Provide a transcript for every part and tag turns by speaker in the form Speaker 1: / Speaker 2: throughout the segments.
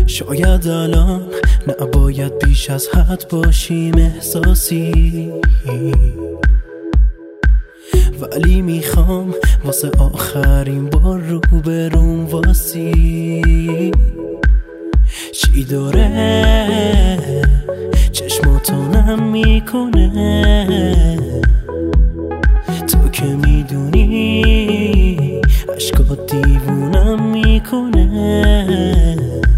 Speaker 1: شاید الان نباید بیش از حد باشیم احساسی، ولی میخوام واسه آخرین بار روبروم واسی. چی داره چشماتو نم میکنه، تو که میدونی عشقات دیوونم میکنه.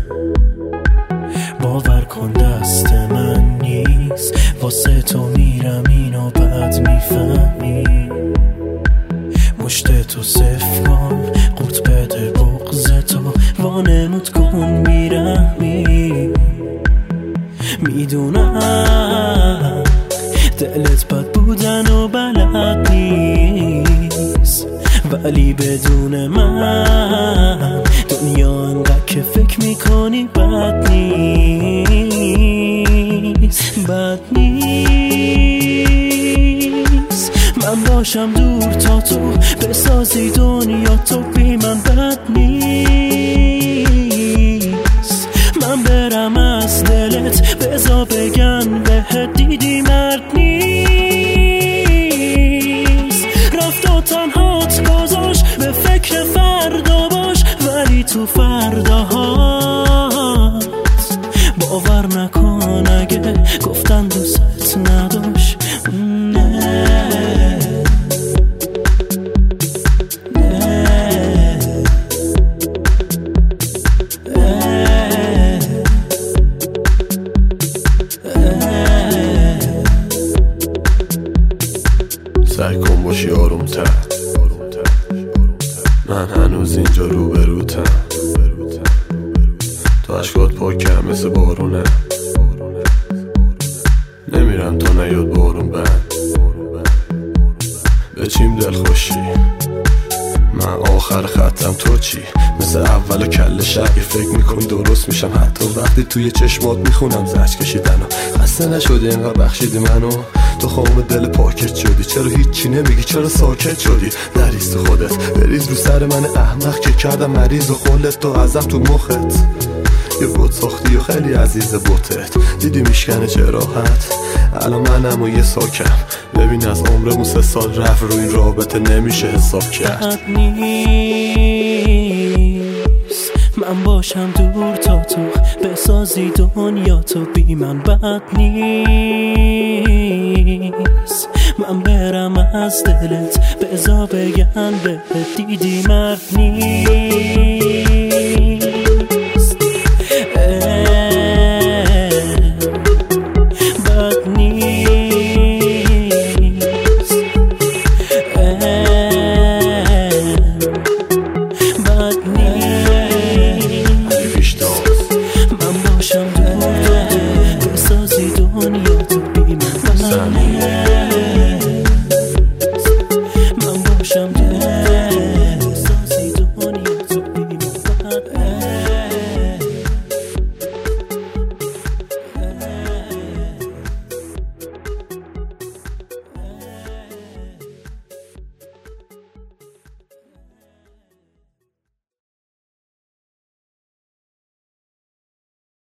Speaker 1: باور کن دست من نیست، واسه تو میرم اینو بعد میفهمی. مشت تو صف کن، قورت بده بغض تو، وانمود کن بیرحمی. میدونم دلت بد بودن و بلد نیست، ولی بدون من دنیا انقدر که فکر میکنی بد نیست. بد نیست من باشم دور تا تو بسازی دنیا، تو بی من بد نیست. من برم از دلت بذار بگن بهت دیدی مرد نیست. رفت و تنهات گذاشت به فکر فردا باش، ولی تو فرداهات باور نکن اگه گفتن دوست نداشت.
Speaker 2: سعی کن باشی آرومتر، من هنوز اینجا روبروتم. تو عشقات پاکم مثل بارونه، نمیرم تا نیاد بارون بند. بچیم دل خوشی من آخر خطم، تو چی؟ مثل اول کل شب فکر میکن درست میشم، حتی وقتی توی چشمات میخونم زجر کشیدنو. خسته نشدی اینقدر بخشیدی منو، تو خام دل پاکت شدی. چرا هیچی نمیگی؟ چرا ساکت شدی؟ نریز تو خودت، بریز رو سر من احمق که کردم مریض و قولت تو ازم تو مخت. یه بوت ساختی و خیلی عزیز بوتت، دیدی میشکنه چه راحت. الان منم و یه ساکم، ببین از عمرمون 3 سال رفت، رو این رابطه نمیشه حساب کرد.
Speaker 1: نیست من باشم دور تا تو بسازی دنیا، تو بی من بد نیست. من برم از دلت بذار بگن بهت دیدی مرد نیست.